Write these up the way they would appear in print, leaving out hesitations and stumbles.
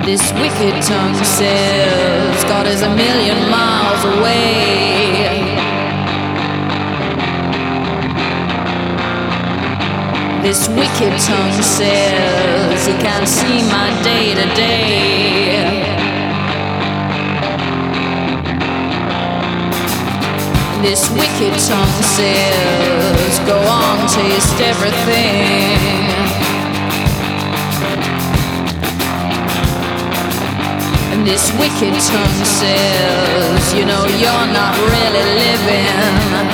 This wicked tongue says God is a million miles away. This wicked tongue says he can't see my day to day. This wicked tongue says go on, taste everything. And this wicked tongue says, you know, you're not really living.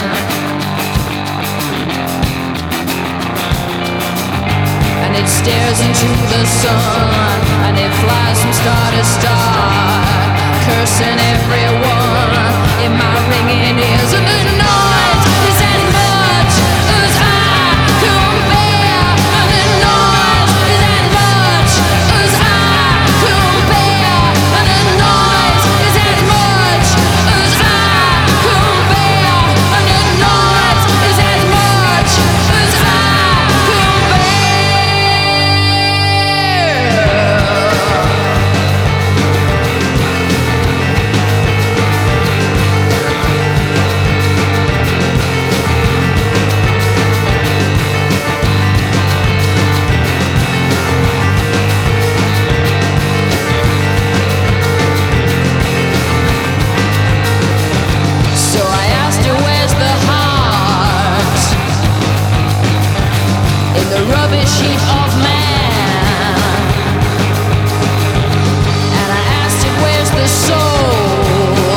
And it stares into the sun, and it flies from star to star, cursing everyone in my ringing ears. And the noise is as much as I can bear. And the noise is as much as I can bear. And the noise is as much as I can bear. And the noise is as much as I can bear. So I asked her, where's the heart in the rubbish heap of man? And I asked it, where's the soul?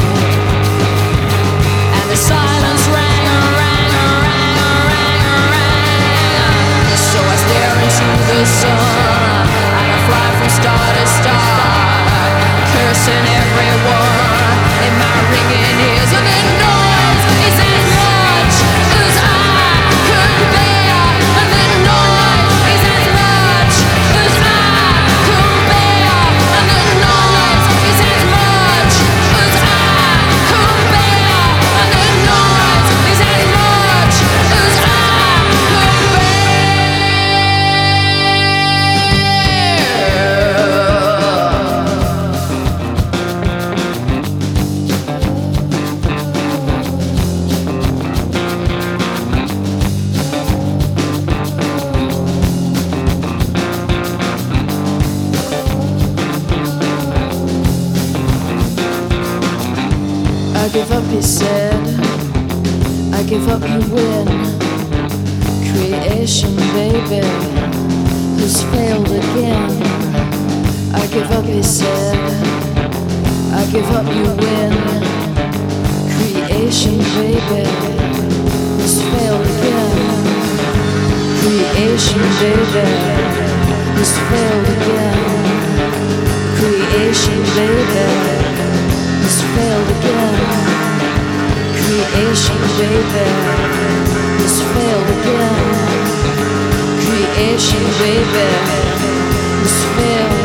And the silence rang, rang, rang, rang, rang. So I stare into the sun, and I fly from star to star, cursing everyone in my ringing ears. And the noise is as much as I can bear. And the noise is as much as I can bear. And the noise is as much as I can bear. And the noise is as much as I can bear. I give up, he said. I give up, you win. Creation, baby, who's failed again. I give up, he said. I give up, you win. Creation, baby, who's failed again. Creation, baby, who's failed again. Creation, baby, who's failed again. Creation, baby, who's failed again. Creation, baby, who's failed